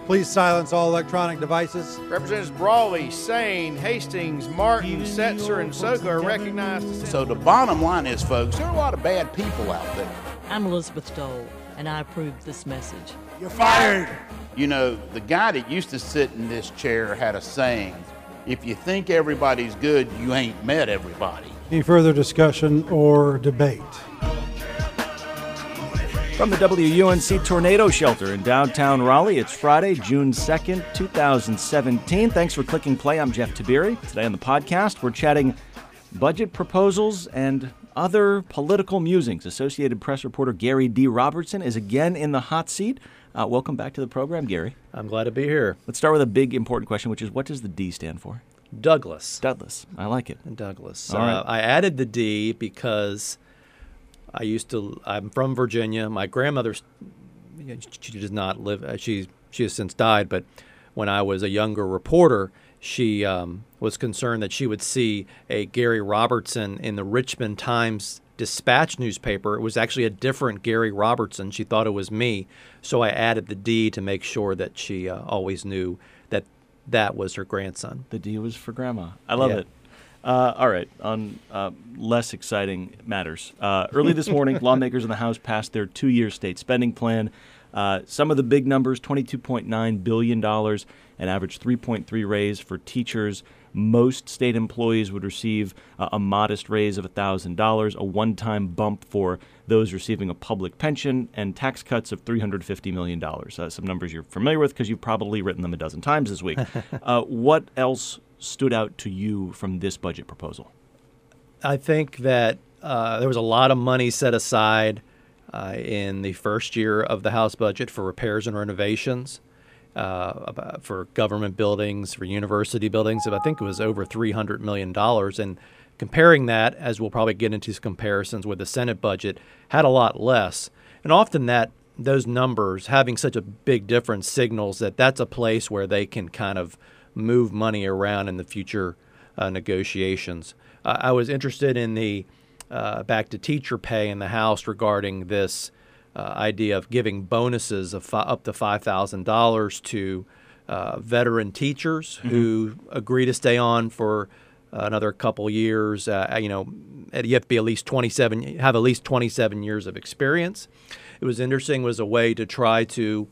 Please silence all electronic devices. Representatives Brawley, Sane, Hastings, Martin, Setzer, and Soka are recognized. So the bottom line is, folks, there are a lot of bad people out there. I'm Elizabeth Dole, and I approve this message. You're fired. You know, the guy that used to sit in this chair had a saying, if you think everybody's good, you ain't met everybody. Any further discussion or debate? From the WUNC Tornado Shelter in downtown Raleigh, it's Friday, June 2nd, 2017. Thanks for clicking play. I'm Jeff Tiberi. Today on the podcast, we're chatting budget proposals and other political musings. Associated Press reporter Gary D. Robertson is again in the hot seat. Welcome back to the program, Gary. I'm glad to be here. Let's start with a big, important question, which is, what does the D stand for? Douglas. Douglas. I like it. Douglas. All right. I added the D because I'm from Virginia. My grandmother, she does not live, she has since died, but when I was a younger reporter, she was concerned that she would see a Gary Robertson in the Richmond Times-Dispatch newspaper. It was actually a different Gary Robertson. She thought it was me, so I added the D to make sure that she always knew that was her grandson. The D was for Grandma. I love it. All right, on less exciting matters. Early this morning, lawmakers in the House passed their 2-year state spending plan. Some of the big numbers, $22.9 billion, an average 3.3 raise for teachers. Most state employees would receive a modest raise of $1,000, a one-time bump for those receiving a public pension, and tax cuts of $350 million. Some numbers you're familiar with because you've probably written them a dozen times this week. What else stood out to you from this budget proposal? I think that there was a lot of money set aside in the first year of the House budget for repairs and renovations, for government buildings, for university buildings. I think it was over $300 million. And comparing that, as we'll probably get into comparisons with the Senate budget, had a lot less. And often those numbers, having such a big difference, signals that that's a place where they can kind of move money around in the future negotiations. I was interested in the back to teacher pay in the House regarding this idea of giving bonuses of up to $5,000 to veteran teachers who agree to stay on for another couple years. You have to be at least 27 years of experience. It was interesting. It was a way to try to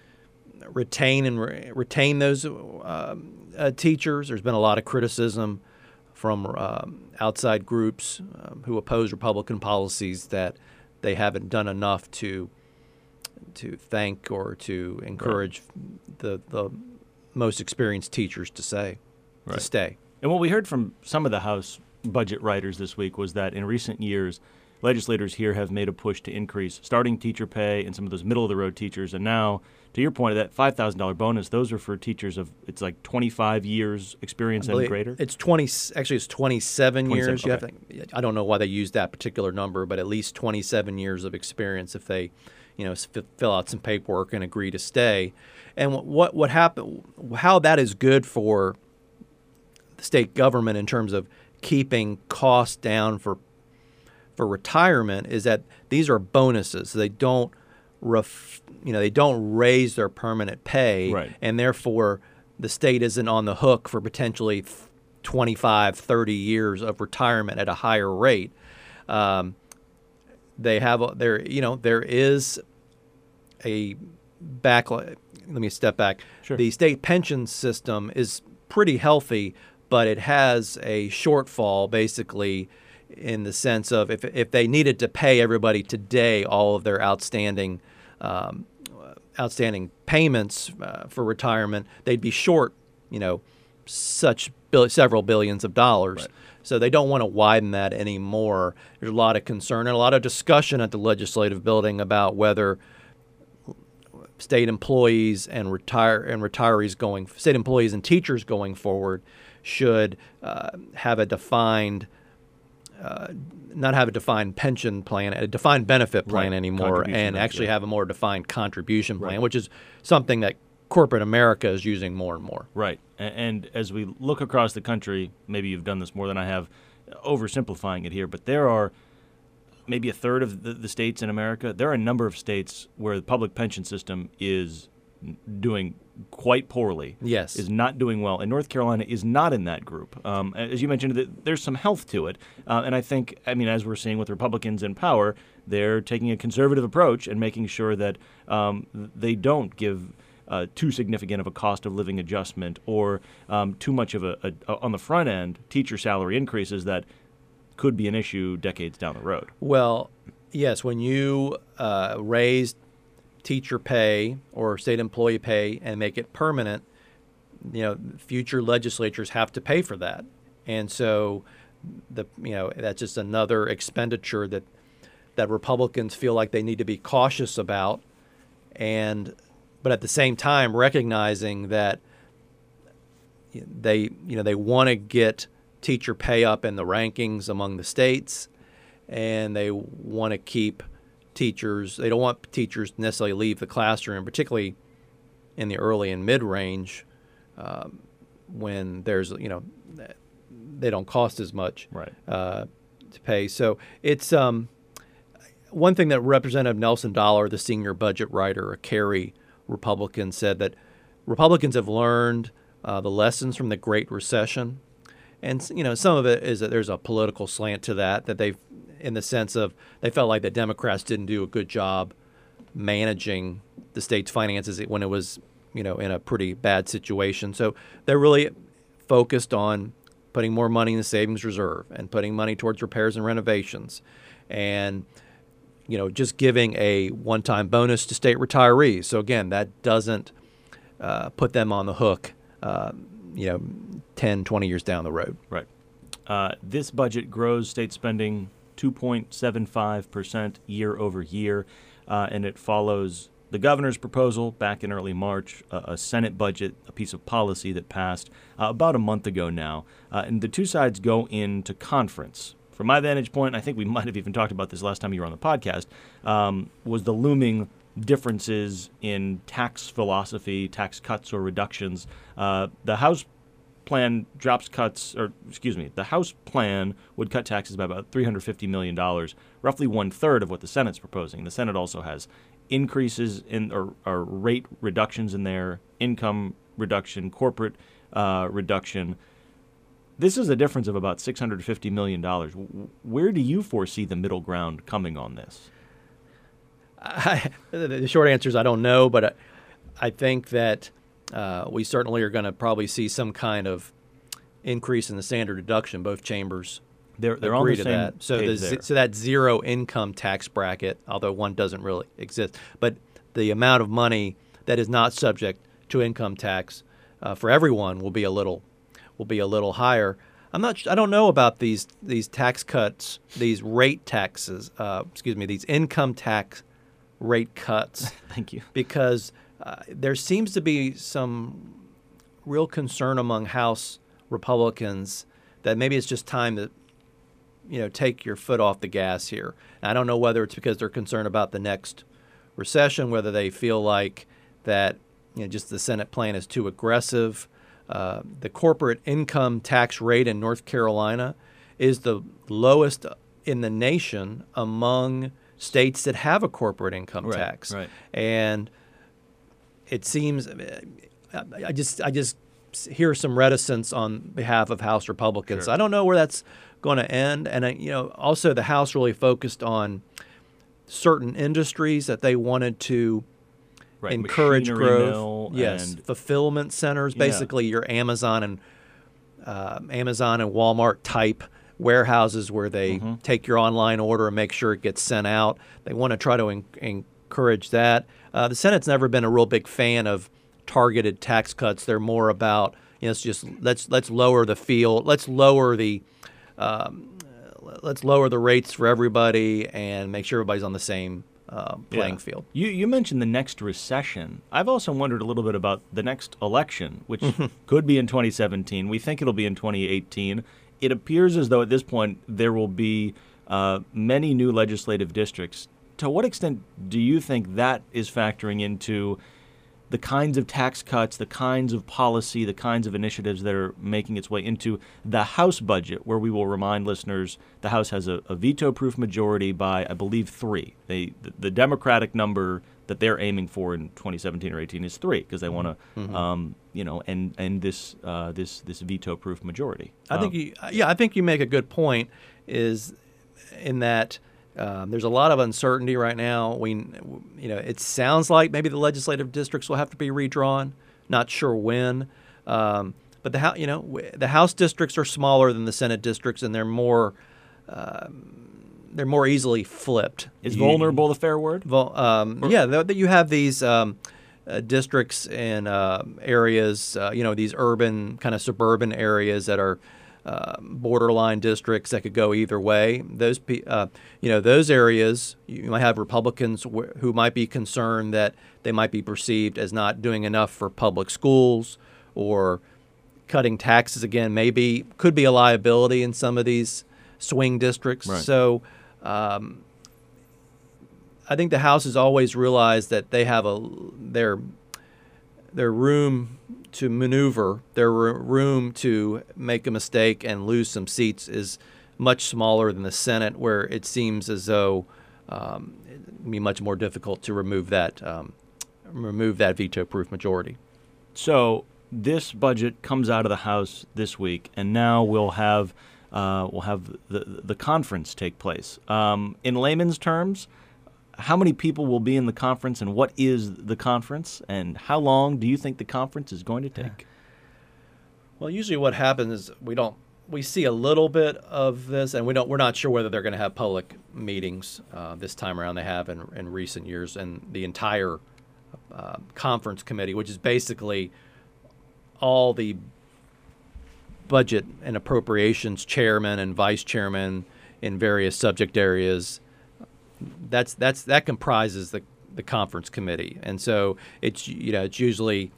retain those teachers. There's been a lot of criticism from outside groups who oppose Republican policies that they haven't done enough to thank or to encourage the most experienced teachers to stay. And what we heard from some of the House budget writers this week was that in recent years, legislators here have made a push to increase starting teacher pay and some of those middle-of-the-road teachers. And now, to your point, that $5,000 bonus, those are for teachers of, it's like 25 years experience and greater? It's 27 years. Okay. I don't know why they use that particular number, but at least 27 years of experience if they fill out some paperwork and agree to stay. And what happened, how that is good for the state government in terms of keeping costs down for retirement is that these are bonuses. They don't they don't raise their permanent pay, right, and therefore the state isn't on the hook for potentially 25, 30 years of retirement at a higher rate. There is a backlash. Let me step back. Sure. The state pension system is pretty healthy, but it has a shortfall basically in the sense of if they needed to pay everybody today all of their outstanding payments for retirement, they'd be short, several billions of dollars. Right. So they don't want to widen that anymore. There's a lot of concern and a lot of discussion at the legislative building about whether state employees and retirees state employees and teachers going forward should have a defined not have a defined pension plan, a defined benefit plan anymore, and actually have a more defined contribution plan, which is something that corporate America is using more and more. Right. And as we look across the country, maybe you've done this more than I have, oversimplifying it here, but there are maybe a third of the states in America. There are a number of states where the public pension system is doing quite poorly. Yes. Is not doing well. And North Carolina is not in that group. As you mentioned, there's some health to it. And I think, as we're seeing with Republicans in power, they're taking a conservative approach and making sure that they don't give too significant of a cost of living adjustment or too much of on the front end, teacher salary increases that could be an issue decades down the road. Well, yes, when you raise teacher pay or state employee pay and make it permanent, future legislatures have to pay for that. And so that's just another expenditure that Republicans feel like they need to be cautious about, but at the same time recognizing that they want to get teacher pay up in the rankings among the states, and they want to keep teachers. They don't want teachers to necessarily leave the classroom, particularly in the early and mid-range, when there's they don't cost as much to pay. So it's one thing that Representative Nelson Dollar, the senior budget writer, a Cary Republican, said that Republicans have learned the lessons from the Great Recession. And, some of it is that there's a political slant to that they've, in the sense of they felt like the Democrats didn't do a good job managing the state's finances when it was, in a pretty bad situation. So they're really focused on putting more money in the savings reserve and putting money towards repairs and renovations and, just giving a one-time bonus to state retirees. So, again, that doesn't put them on the hook, 10, 20 years down the road. Right. This budget grows state spending 2.75% year over year, and it follows the governor's proposal back in early March, a Senate budget, a piece of policy that passed about a month ago now. And the two sides go into conference. From my vantage point, I think we might have even talked about this last time you were on the podcast, was the looming differences in tax philosophy, tax cuts or reductions. The House plan the House plan would cut taxes by about $350 million, roughly one-third of what the Senate's proposing. The Senate also has increases in or rate reductions in their income reduction, corporate reduction. This is a difference of about $650 million. Where do you foresee the middle ground coming on this? The short answer is I don't know, but I think that we certainly are going to probably see some kind of increase in the standard deduction. Both chambers they're agree on the to same that. So that zero income tax bracket, although one doesn't really exist, but the amount of money that is not subject to income tax for everyone will be a little higher. I don't know about these tax cuts, these rate taxes. These income tax rate cuts. Thank you. Because there seems to be some real concern among House Republicans that maybe it's just time to, take your foot off the gas here. And I don't know whether it's because they're concerned about the next recession, whether they feel like that, just the Senate plan is too aggressive. The corporate income tax rate in North Carolina is the lowest in the nation among states that have a corporate income tax. Right. And it seems I just hear some reticence on behalf of House Republicans. Sure. I don't know where that's going to end. And also the House really focused on certain industries that they wanted to encourage growth. Yes, and fulfillment centers, basically your Amazon and Walmart type warehouses where they take your online order and make sure it gets sent out. They want to try to encourage that. The Senate's never been a real big fan of targeted tax cuts. They're more about it's just let's lower the field, let's lower the rates for everybody and make sure everybody's on the same playing field. You mentioned the next recession. I've also wondered a little bit about the next election, which could be in 2017. We think it'll be in 2018. It appears as though at this point there will be many new legislative districts. To what extent do you think that is factoring into the kinds of tax cuts, the kinds of policy, the kinds of initiatives that are making its way into the House budget, where we will remind listeners the House has a veto-proof majority by, I believe, 3. The Democratic number that they're aiming for in 2017 or 18 is 3 because they want to, end this veto-proof majority. I think you make a good point. Is in that there's a lot of uncertainty right now. It sounds like maybe the legislative districts will have to be redrawn. Not sure when. But the House districts are smaller than the Senate districts, and they're more easily flipped. Is vulnerable the fair word? That you have these districts in areas, these urban kind of suburban areas that are borderline districts that could go either way. Those areas, you might have Republicans who might be concerned that they might be perceived as not doing enough for public schools, or cutting taxes again could be a liability in some of these swing districts. Right. So I think the House has always realized that they have their room to maneuver, their room to make a mistake and lose some seats is much smaller than the Senate, where it seems as though it would be much more difficult to remove that veto-proof majority. So this budget comes out of the House this week, and now we'll have the conference take place. In layman's terms, how many people will be in the conference, and what is the conference, and how long do you think the conference is going to take? Well, usually what happens is we see a little bit of this, and we're not sure whether they're going to have public meetings this time around. They have in recent years, and the entire conference committee, which is basically all the budget and appropriations chairman and vice chairman in various subject areas. That comprises the conference committee, and so it's usually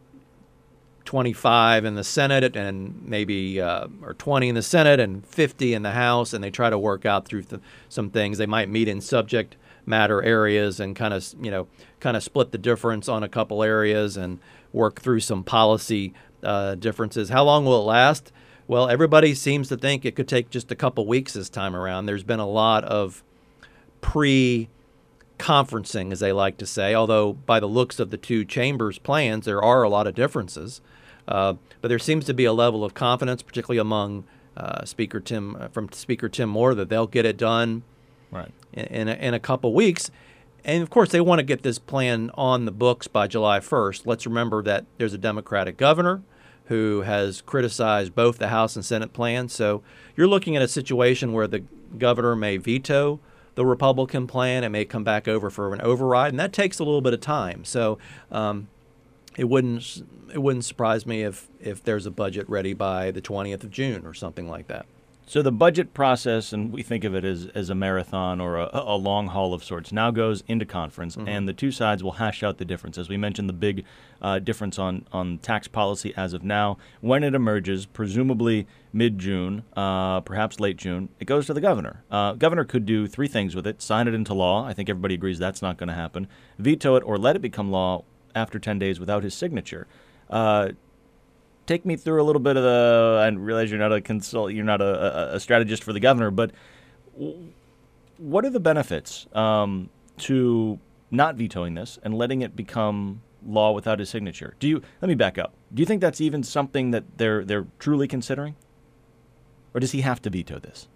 25 in the Senate and maybe or 20 in the Senate and 50 in the House, and they try to work out through some things. They might meet in subject matter areas and kind of split the difference on a couple areas and work through some policy differences. How long will it last? Well, everybody seems to think it could take just a couple weeks this time around. There's been a lot of pre-conferencing, as they like to say, although by the looks of the two chambers' plans, there are a lot of differences. But there seems to be a level of confidence, particularly among Speaker Tim Moore, that they'll get it done right in a couple weeks. And, of course, they want to get this plan on the books by July 1st. Let's remember that there's a Democratic governor who has criticized both the House and Senate plans. So you're looking at a situation where the governor may veto the Republican plan. It may come back over for an override, and that takes a little bit of time. So it wouldn't surprise me if there's a budget ready by the 20th of June or something like that. So the budget process, and we think of it as a marathon or a long haul of sorts, now goes into conference, and the two sides will hash out the difference. As we mentioned, the big difference on tax policy as of now, when it emerges, presumably mid-June, perhaps late June, it goes to the governor. Governor could do three things with it: sign it into law. I think everybody agrees that's not going to happen. Veto it or let it become law after 10 days without his signature. Take me through a little bit of I realize you're not a strategist for the governor, but what are the benefits to not vetoing this and letting it become law without his signature? Let me back up. Do you think that's even something that they're truly considering? Or does he have to veto this?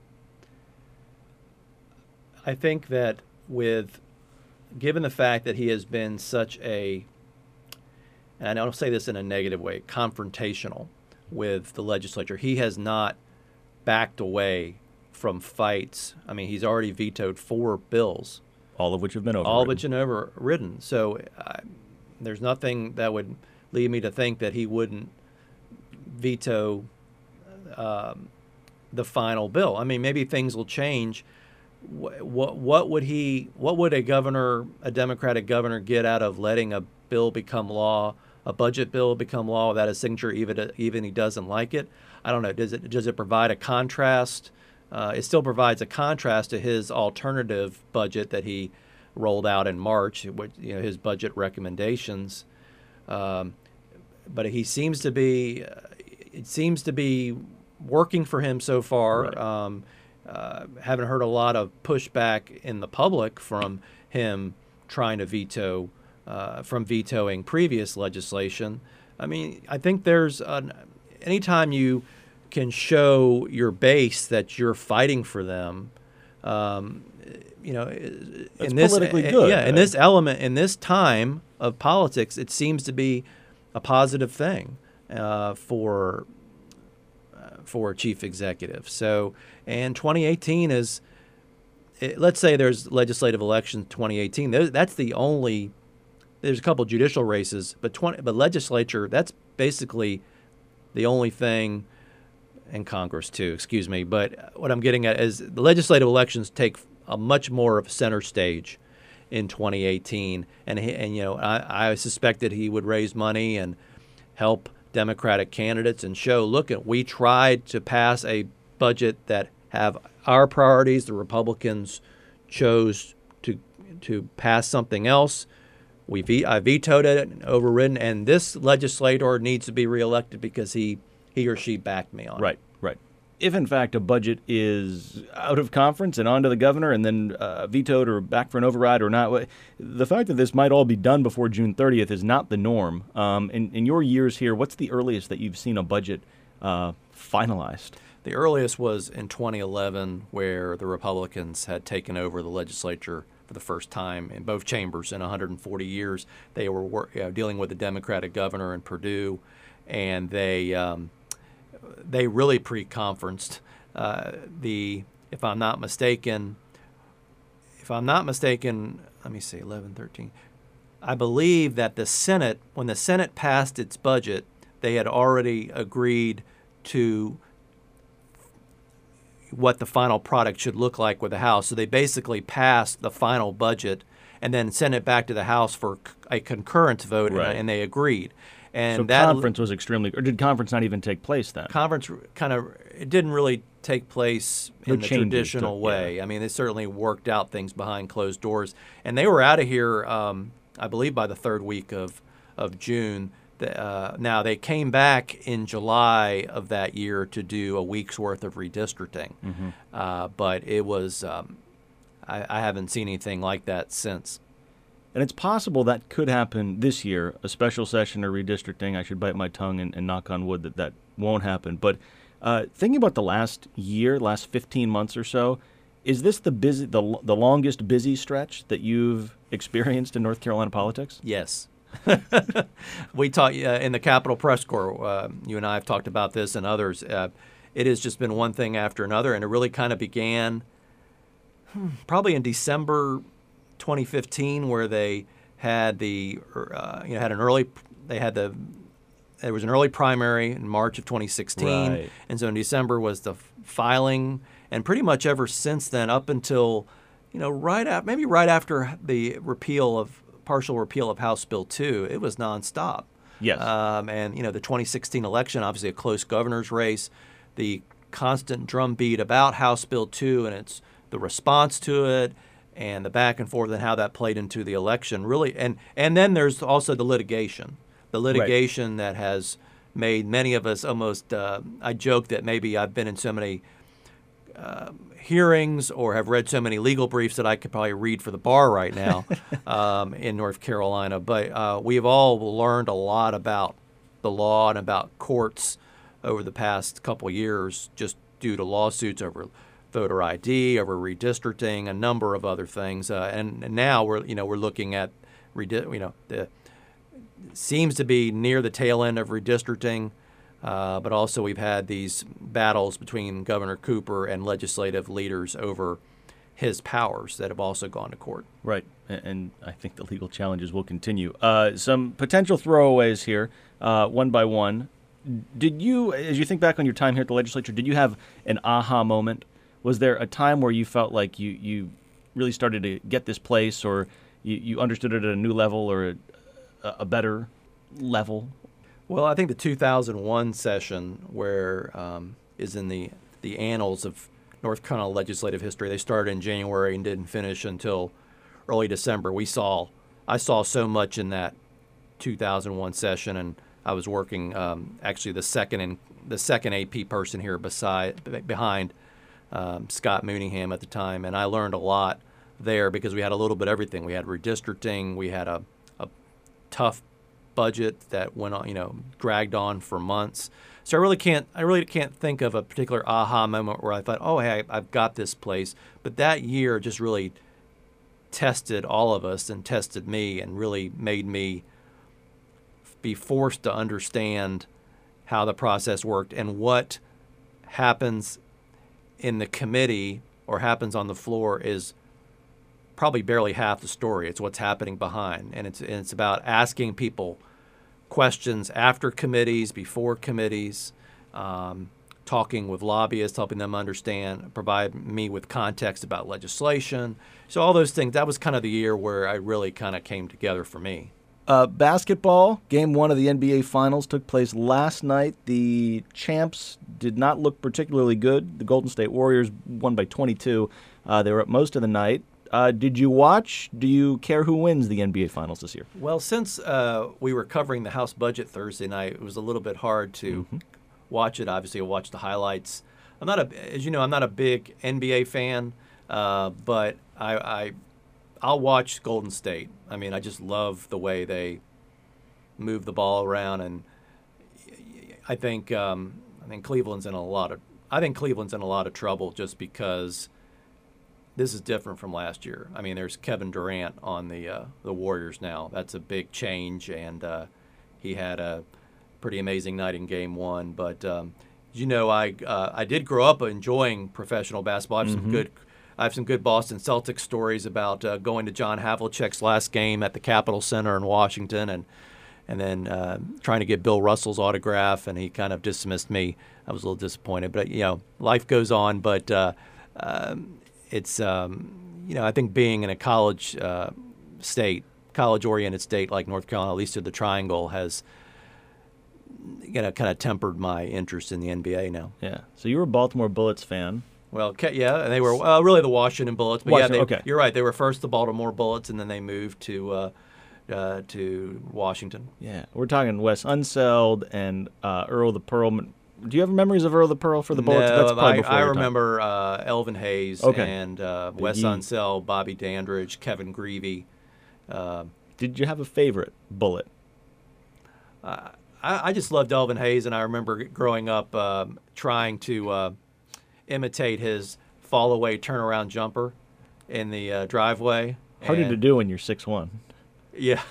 I think that given the fact that he has been such and I don't say this in a negative way, confrontational with the legislature. He has not backed away from fights. I mean, he's already vetoed 4 bills. All of which have been overridden. All of which have been overridden. So there's nothing that would lead me to think that he wouldn't veto the final bill. I mean, maybe things will change. What would a Democratic governor get out of letting a bill become law, a budget bill become law without a signature, even he doesn't like it? I don't know. Does it provide a contrast? It still provides a contrast to his alternative budget that he rolled out in March, his budget recommendations. But he seems to be, it seems to be working for him so far. Right. Haven't heard a lot of pushback in the public from him trying to veto from vetoing previous legislation. I mean, I think there's anytime you can show your base that you're fighting for them, you know, That's in this politically good. yeah, in this element, in this time of politics, it seems to be a positive thing for a chief executive. So, and 2018 is, let's say there's legislative elections 2018. That's the only. There's a couple judicial races, but legislature, that's basically the only thing, and Congress too, excuse me. But what I'm getting at is the legislative elections take a much more of a center stage in 2018. And you know, I suspected he would raise money and help Democratic candidates and show, look, we tried to pass a budget that have our priorities. The Republicans chose to pass something else. I vetoed it and overridden, and this legislator needs to be reelected because he or she backed me on it. Right. If, in fact, a budget is out of conference and on to the governor and then vetoed or back for an override or not, the fact that this might all be done before June 30th is not the norm. In your years here, what's the earliest that you've seen a budget finalized? The earliest was in 2011, where the Republicans had taken over the legislature for the first time in both chambers in 140 years. They were dealing with the Democratic governor in Purdue, and they really pre-conferenced. If I'm not mistaken, let me see, 11, 13. I believe that the Senate, when the Senate passed its budget, they had already agreed to what the final product should look like with the House. So they basically passed the final budget and then sent it back to the House for a concurrent vote, Right. and they agreed. And So that conference was extremely, or did conference not even take place then? conference it didn't really take place No in the changes traditional to- way. yeah. I mean, they certainly worked out things behind closed doors, and they were out of here, I believe, by the third week of June. Now, they came back in July of that year to do a week's worth of redistricting, but it was I haven't seen anything like that since. And it's possible that could happen this year, a special session or redistricting. I should bite my tongue and knock on wood that won't happen. But thinking about the last 15 months or so, is this the longest busy stretch that you've experienced in North Carolina politics? Yes. We talked in the Capitol Press Corps. You and I have talked about this and others. It has just been one thing after another, and it really kind of began probably in December 2015, where they had there was an early primary in March of 2016, Right. and so in December was the filing, and pretty much ever since then, up until right after the partial repeal of House Bill 2, it was nonstop. Yes. And the 2016 election, obviously a close governor's race, the constant drumbeat about House Bill 2 and the response to it, and the back and forth and how that played into the election, really. And then there's also the litigation that has made many of us almost. I joke that maybe I've been in so many hearings or have read so many legal briefs that I could probably read for the bar right now in North Carolina. But we've all learned a lot about the law and about courts over the past couple of years, just due to lawsuits over voter ID, over redistricting, a number of other things. And now we're looking at seems to be near the tail end of redistricting. But also we've had these battles between Governor Cooper and legislative leaders over his powers that have also gone to court. Right, and I think the legal challenges will continue. Some potential throwaways here, one by one. Did you, as you think back on your time here at the legislature, did you have an aha moment? Was there a time where you felt like you really started to get this place, or you understood it at a new level or a better level? Well, I think the 2001 session, where is in the annals of North Carolina legislative history. They started in January and didn't finish until early December. I saw so much in that 2001 session, and I was working actually the second AP person here behind Scott Mooneyham at the time, and I learned a lot there because we had a little bit of everything. We had redistricting. We had a tough budget that went on, dragged on for months. So I really can't think of a particular aha moment where I thought, oh, hey, I've got this place. But that year just really tested all of us and tested me and really made me be forced to understand how the process worked and what happens in the committee or happens on the floor is probably barely half the story. It's what's happening behind, and it's about asking people questions after committees, before committees, talking with lobbyists, helping them understand, provide me with context about legislation. So all those things, that was kind of the year where I really kind of came together for me. Basketball, Game 1 of the NBA Finals took place last night. The champs did not look particularly good. The Golden State Warriors won by 22. They were up most of the night. Did you watch? Do you care who wins the NBA Finals this year? Well, since we were covering the House budget Thursday night, it was a little bit hard to watch it. Obviously, I watched the highlights. As you know, I'm not a big NBA fan, but I'll watch Golden State. I mean, I just love the way they move the ball around, and I think Cleveland's in a lot of trouble just because this is different from last year. I mean, there's Kevin Durant on the Warriors now. That's a big change, and he had a pretty amazing night in Game 1. But I did grow up enjoying professional basketball. I have some good Boston Celtics stories about going to John Havlicek's last game at the Capitol Center in Washington, and then trying to get Bill Russell's autograph, and he kind of dismissed me. I was a little disappointed, but life goes on. But it's I think being in a college-oriented state like North Carolina, at least through the Triangle, has kind of tempered my interest in the NBA now. Yeah. So you were a Baltimore Bullets fan. Well, yeah, and they were really the Washington Bullets. But okay. You're right. They were first the Baltimore Bullets, and then they moved to Washington. Yeah, we're talking Wes Unseld and Earl the Pearl. Do you have memories of Earl the Pearl for the Bullets? No, That's probably before I your time. remember Elvin Hayes and Wes Unseld, Bobby Dandridge, Kevin Greavy. Did you have a favorite Bullet? I just loved Elvin Hayes, and I remember growing up trying to imitate his fall-away turnaround jumper in the driveway. Harder to do when you're 6'1". Yeah.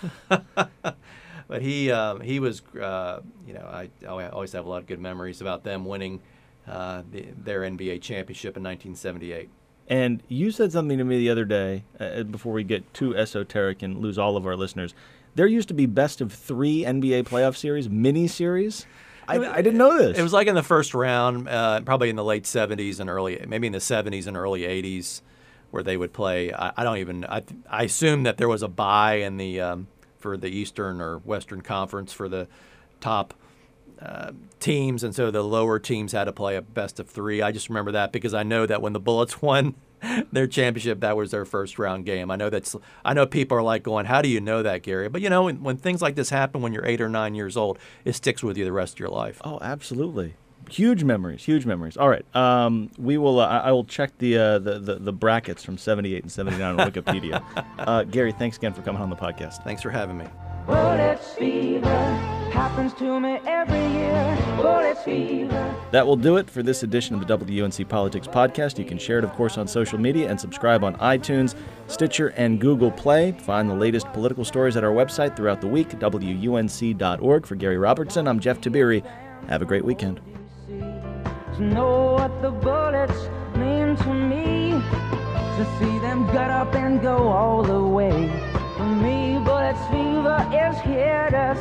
But he was, I always have a lot of good memories about them winning their NBA championship in 1978. And you said something to me the other day, before we get too esoteric and lose all of our listeners. There used to be best of 3 NBA playoff series, mini-series. I didn't know this. It was like in the first round, probably in the late 70s and maybe in the 70s and early 80s, where they would play. I assume that there was a bye in the for the Eastern or Western Conference for the top teams, and so the lower teams had to play a best of 3. I just remember that because I know that when the Bullets won their championship, that was their first round game. I know people are like going, "How do you know that, Gary?" But when things like this happen when you're 8 or 9 years old, it sticks with you the rest of your life. Oh, absolutely. Huge memories. All right, we will. I will check the brackets from 78 and 79 on Wikipedia. Gary, thanks again for coming on the podcast. Thanks for having me. Bullets fever happens to me every year. Bullets fever. That will do it for this edition of the WUNC Politics Podcast. You can share it, of course, on social media and subscribe on iTunes, Stitcher, and Google Play. Find the latest political stories at our website throughout the week, WUNC.org. For Gary Robertson, I'm Jeff Tiberi. Have a great weekend. To know what the bullets mean to me, to see them gut up and go all the way. For me, bullets fever is here to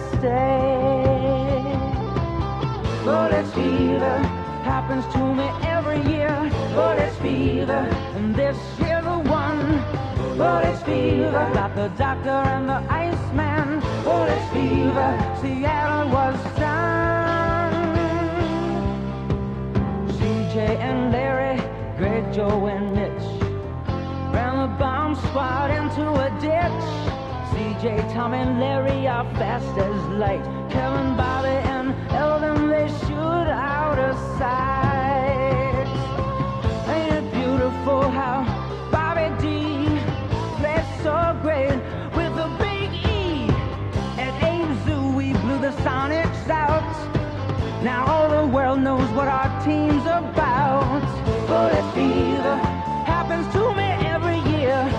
stay. Bullets fever happens to me every year. Bullets fever, and this year the one. Bullets fever, got the doctor and the Iceman. Bullets fever, Seattle was done. CJ and Larry, Great Joe and Mitch ran the bomb squad into a ditch. CJ, Tom, and Larry are fast as light. Kevin, Bobby, and Elvin, they shoot out of sight. Ain't it beautiful how Bobby D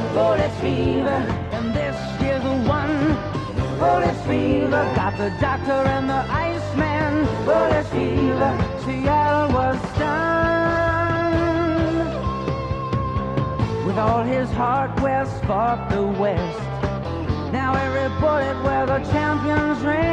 Bullets fever, and this here's the one. Bullets fever, got the doctor and the Iceman. Bullets fever, Seattle was stunned. With all his heart, West fought the West. Now every bullet where the champions ran.